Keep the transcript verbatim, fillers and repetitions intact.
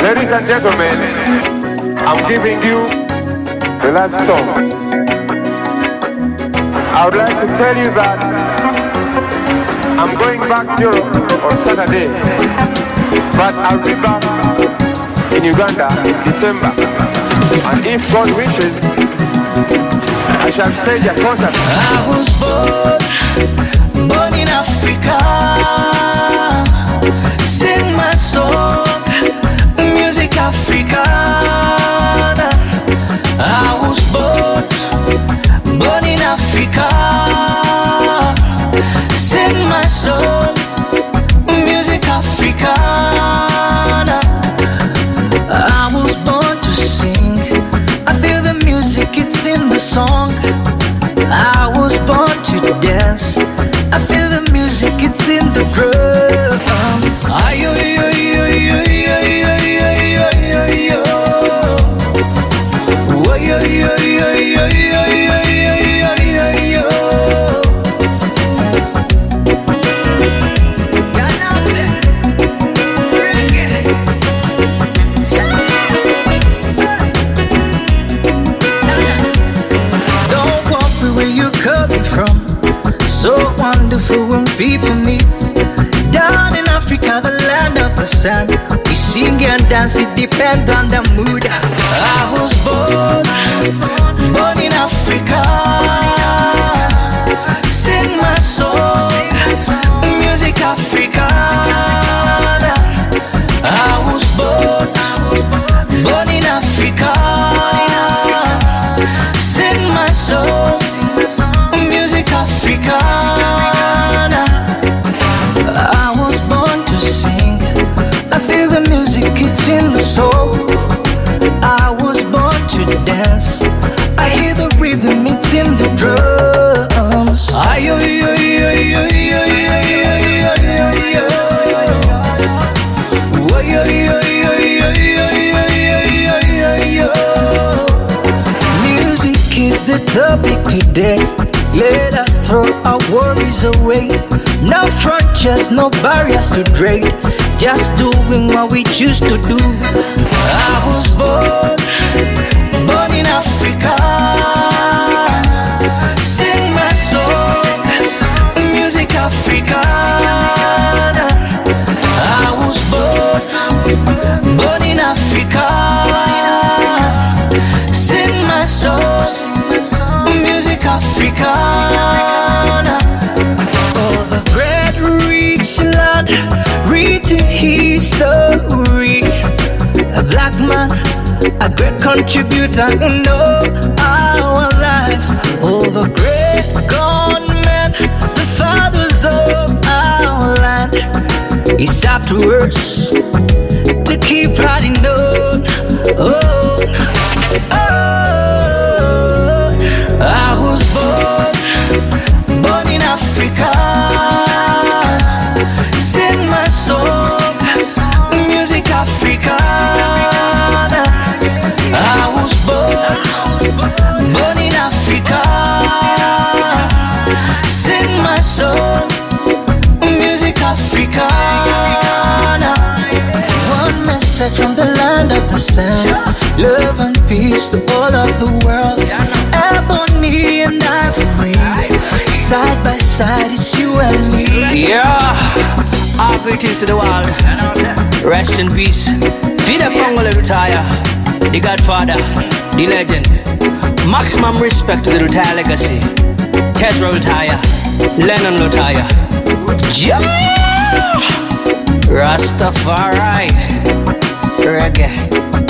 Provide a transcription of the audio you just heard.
Ladies and gentlemen, I'm giving you the last song. I would like to tell you that I'm going back to Europe on Saturday, but I'll be back in Uganda in December. And if God wishes, I shall stage a concert. I was born, born in Africa. Sing my song, music Africana. I was born, born in Africa. Sing my song, music Africana. I was born to sing. I feel the music, it's in the song. I was born to dance. I feel the music, it's in the drums. Ayo, yo, yo, yo, yo, yo, yo, yo, yo, yo. Oh, yo, yo, yo, yo, yo, yo, yo, yo, yo. Don't worry where you're coming from. So wonderful when people meet. Down in Africa, the land of the sun, we sing and dance, it depends on the mood. I was born, born in Africa. Sing my song, music Africana. I was born, born in Africa. Sing my song, music Africana. I was born to sing. I feel the music, it's in the soul. I was born to dance. I hear the rhythm, it's in the drums. Ayo, yo, yo, yo, yo, yo, yo, yo, yo, yo. Oh, yo, yo, yo, yo, yo, yo, yo, yo, yo. Music is the topic today. Let us throw our worries away. No frontiers, no barriers to trade. Just doing what we choose to do. I was born, born in Africa. Sing my song, music Africana. I was born, born in Africa. Sing my song, music Africana. Oh, the great rich land, rich in history. A black man, a great contributor in all our lives. Oh, the great gunmen, the fathers of our land. It's up to us to keep riding on. Oh, oh, I was born, born in Africa. Sing my song, music Africana. I was born, born in Africa. Sing my song, music Africana. One message from the land of the sun. Love and peace to all of the world. Ebony and ivory, side by side, it's you and me. Yeah, all greetings to the world. Rest in peace. Vida Pongole retire. The Godfather, the legend. Maximum respect to the retire legacy. Tesla retire. Lennon retire. Yeah. Rastafari. Reggae.